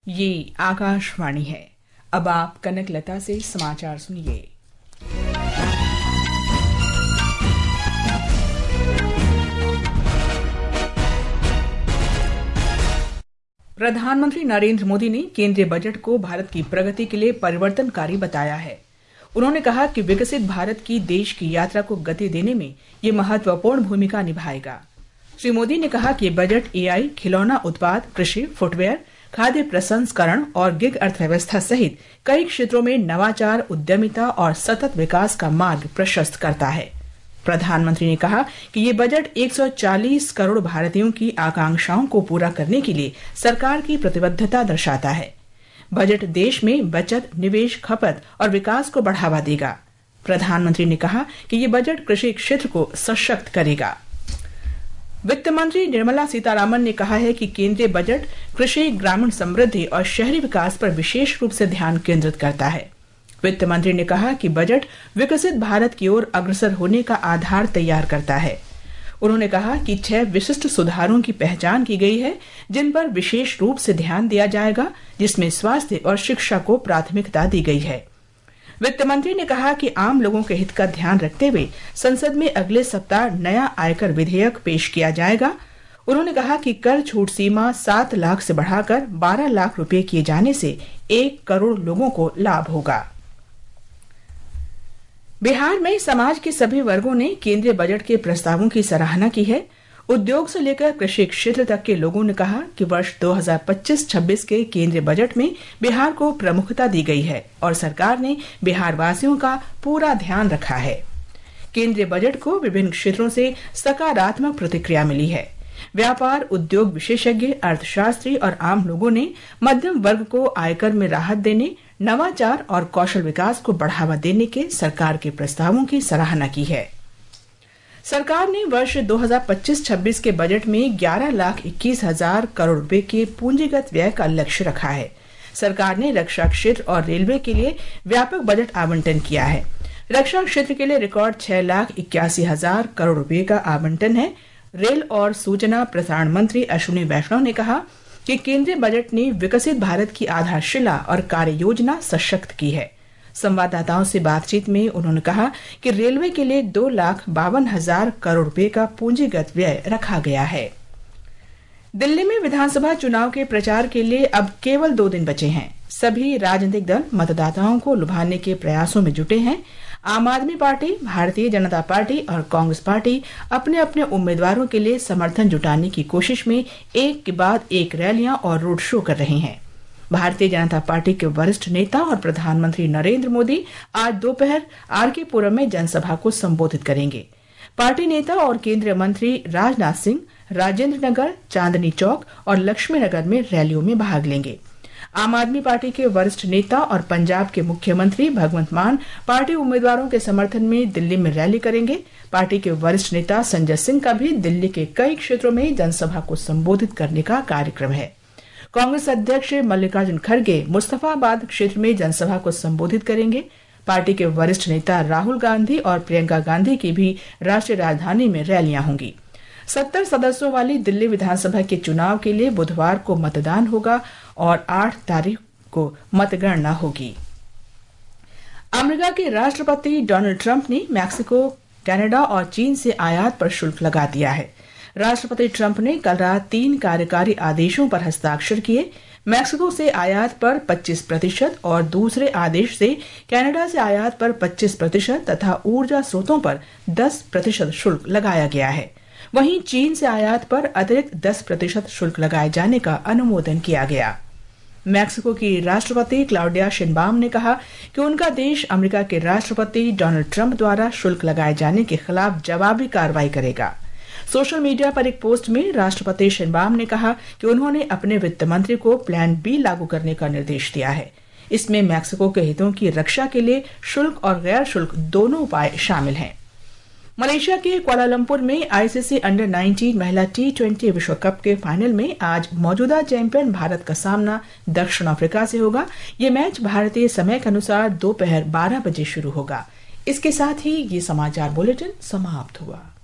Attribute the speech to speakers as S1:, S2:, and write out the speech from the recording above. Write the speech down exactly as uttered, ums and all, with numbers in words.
S1: ये आकाशवाणी है। अब आप कनकलता से समाचार सुनिए। प्रधानमंत्री नरेंद्र मोदी ने केंद्रीय बजट को भारत की प्रगति के लिए परिवर्तनकारी बताया है। उन्होंने कहा कि विकसित भारत की देश की यात्रा को गति देने में ये महत्वपूर्ण भूमिका निभाएगा। श्री मोदी ने कहा कि बजट एआई, खिलौना उत्पाद, कृषि, फुटवेयर, खाद्य प्रसंस्करण और गिग अर्थव्यवस्था सहित कई क्षेत्रों में नवाचार, उद्यमिता और सतत विकास का मार्ग प्रशस्त करता है। प्रधानमंत्री ने कहा कि ये बजट एक सौ चालीस करोड़ भारतीयों की आकांक्षाओं को पूरा करने के लिए सरकार की प्रतिबद्धता दर्शाता है। बजट देश में बचत, निवेश, खपत और विकास को बढ़ावा देगा। प्रधानमंत्री ने कहा कि ये बजट कृषि क्षेत्र को सशक्त करेगा। वित्त मंत्री निर्मला सीतारामन ने कहा है कि केंद्रीय बजट कृषि, ग्रामीण समृद्धि और शहरी विकास पर विशेष रूप से ध्यान केंद्रित करता है। वित्त मंत्री ने कहा कि बजट विकसित भारत की ओर अग्रसर होने का आधार तैयार करता है। उन्होंने कहा कि छह विशिष्ट सुधारों की पहचान की गई है, जिन पर विशेष रूप से ध्यान दिया जाएगा, जिसमें स्वास्थ्य और शिक्षा को प्राथमिकता दी गई है। वित्त मंत्री ने कहा कि आम लोगों के हित का ध्यान रखते हुए संसद में अगले सप्ताह नया आयकर विधेयक पेश किया जाएगा। उन्होंने कहा कि कर छूट सीमा सात लाख से बढ़ाकर बारह लाख रुपए किए जाने से एक करोड़ लोगों को लाभ होगा। बिहार में समाज के सभी वर्गों ने केंद्रीय बजट के प्रस्तावों की सराहना की है। उद्योग से लेकर कृषि क्षेत्र तक के लोगों ने कहा कि वर्ष दो हज़ार पच्चीस छब्बीस के केंद्रीय बजट में बिहार को प्रमुखता दी गई है और सरकार ने बिहार वासियों का पूरा ध्यान रखा है। केंद्रीय बजट को विभिन्न क्षेत्रों से सकारात्मक प्रतिक्रिया मिली है। व्यापार, उद्योग विशेषज्ञ, अर्थशास्त्री और आम लोगों ने मध्यम वर्ग को आयकर में राहत देने, नवाचार और कौशल विकास को बढ़ावा देने के सरकार के प्रस्तावों की सराहना की है। सरकार ने वर्ष दो हज़ार पच्चीस छब्बीस के बजट में ग्यारह लाख इक्कीस हजार करोड़ रुपए के पूंजीगत व्यय का लक्ष्य रखा है। सरकार ने रक्षा क्षेत्र और रेलवे के लिए व्यापक बजट आवंटन किया है। रक्षा क्षेत्र के लिए रिकॉर्ड छह लाख इक्यासी हजार करोड़ रुपए का आवंटन है। रेल और सूचना प्रसारण मंत्री अश्विनी वैष्णव ने कहा कि केंद्रीय बजट ने विकसित भारत की आधारशिला और कार्य योजना सशक्त की है। संवाददाताओं से बातचीत में उन्होंने कहा कि रेलवे के लिए दो लाख बावन हजार करोड़ रुपए का पूंजीगत व्यय रखा गया है। दिल्ली में विधानसभा चुनाव के प्रचार के लिए अब केवल दो दिन बचे हैं। सभी राजनीतिक दल मतदाताओं को लुभाने के प्रयासों में जुटे हैं। आम आदमी पार्टी, भारतीय जनता पार्टी और कांग्रेस पार्टी अपने अपने उम्मीदवारों के लिए समर्थन जुटाने की कोशिश में एक के बाद एक रैलियां और रोड शो कर रहे हैं। भारतीय जनता पार्टी के वरिष्ठ नेता और प्रधानमंत्री नरेंद्र मोदी आज दोपहर आर के पुरम में जनसभा को संबोधित करेंगे। पार्टी नेता और केंद्रीय मंत्री राजनाथ सिंह राजेंद्र नगर, चांदनी चौक और लक्ष्मी नगर में रैलियों में भाग लेंगे। आम आदमी पार्टी के वरिष्ठ नेता और पंजाब के मुख्यमंत्री भगवंत मान पार्टी उम्मीदवारों के समर्थन में दिल्ली में रैली करेंगे। पार्टी के वरिष्ठ नेता संजय सिंह का भी दिल्ली के कई क्षेत्रों में जनसभा को संबोधित करने का कार्यक्रम है। कांग्रेस अध्यक्ष मल्लिकार्जुन खड़गे मुस्तफाबाद क्षेत्र में जनसभा को संबोधित करेंगे। पार्टी के वरिष्ठ नेता राहुल गांधी और प्रियंका गांधी की भी राष्ट्रीय राजधानी में रैलियां होंगी। सत्तर सदस्यों वाली दिल्ली विधानसभा के चुनाव के लिए बुधवार को मतदान होगा और आठ तारीख को मतगणना होगी। अमेरिका के राष्ट्रपति डोनाल्ड ट्रंप ने मैक्सिको, कनाडा और चीन से आयात पर शुल्क लगा दिया है। राष्ट्रपति ट्रंप ने कल रात तीन कार्यकारी आदेशों पर हस्ताक्षर किए। मैक्सिको से आयात पर पच्चीस प्रतिशत और दूसरे आदेश से कनाडा से आयात पर पच्चीस प्रतिशत तथा ऊर्जा स्रोतों पर दस प्रतिशत शुल्क लगाया गया है। वहीं चीन से आयात पर अतिरिक्त दस प्रतिशत शुल्क लगाए जाने का अनुमोदन किया गया। मैक्सिको की राष्ट्रपति क्लाउडिया शिनबाम ने कहा कि उनका देश अमेरिका के राष्ट्रपति डोनाल्ड ट्रंप द्वारा शुल्क लगाए जाने के खिलाफ जवाबी कार्रवाई करेगा। सोशल मीडिया पर एक पोस्ट में राष्ट्रपति शिनबाम ने कहा कि उन्होंने अपने वित्त मंत्री को प्लान बी लागू करने का निर्देश दिया है। इसमें मैक्सिको के हितों की रक्षा के लिए शुल्क और गैर शुल्क दोनों उपाय शामिल हैं। मलेशिया के कुआलालंपुर में आईसीसी अंडर उन्नीस महिला टी ट्वेंटी विश्व कप के फाइनल में आज मौजूदा चैंपियन भारत का सामना दक्षिण अफ्रीका से होगा। ये मैच भारतीय समय के अनुसार दोपहर बारह बजे शुरू होगा। इसके साथ ही ये समाचार बुलेटिन समाप्त हुआ।